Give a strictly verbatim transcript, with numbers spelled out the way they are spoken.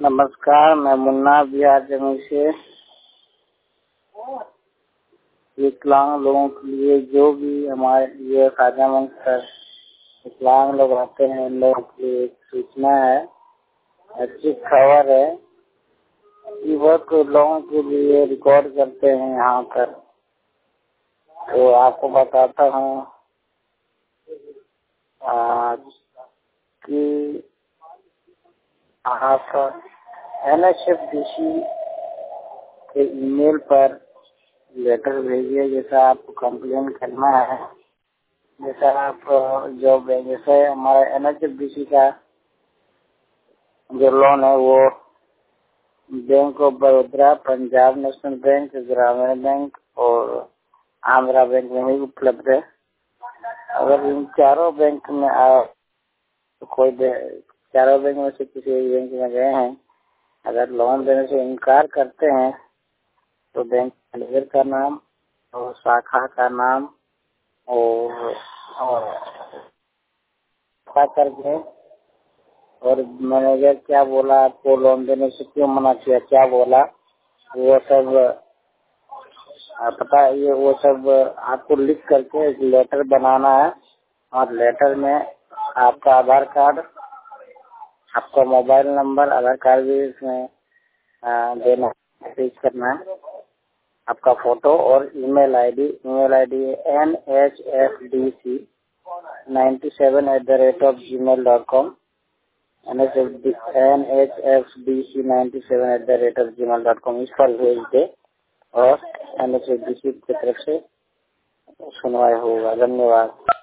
नमस्कार, मैं मुन्ना बिहार जमुई से। विकलांग लोगों के लिए जो भी हमारे लिए फायदेमंद है, विकलांग लोग आते हैं उन लोगों के लिए एक सूचना है, अच्छी खबर है कि बहुत लोगों के लिए रिकॉर्ड करते हैं यहाँ पर। तो आपको बताता हूँ आज कि आप N H F D C के ईमेल पर लेटर भेजिए। जैसा आपको कंप्लेन करना है, जैसा आप जो जैसे हमारा N H F D C का जो लोन है वो bank of Baroda, Punjab national bank, Gramin bank और आंध्रा बैंक में ही उपलब्ध है। अगर इन चारों बैंक में आप कोई चारों बैंक में से किसी एक बैंक में गए हैं, अगर लोन देने से इनकार करते हैं तो बैंक मैनेजर का नाम और शाखा का नाम और और करके और मैनेजर क्या बोला, आपको लोन देने से क्यों मना किया, क्या बोला, वो सब पता ये वो सब आपको लिख करके एक लेटर बनाना है। और लेटर में आपका आधार कार्ड, आपका मोबाइल नंबर, आधार कार्ड भी इसमें देना पेश करना है, आपका फोटो और ईमेल आईडी। ईमेल आईडी है N H F D C ninety seven at the rate of Gmail dot com N H F D C ninety seven at the rate of Gmail dot com इस पर भेज दे और N H F D C की तरफ से सुनवाई होगा। धन्यवाद।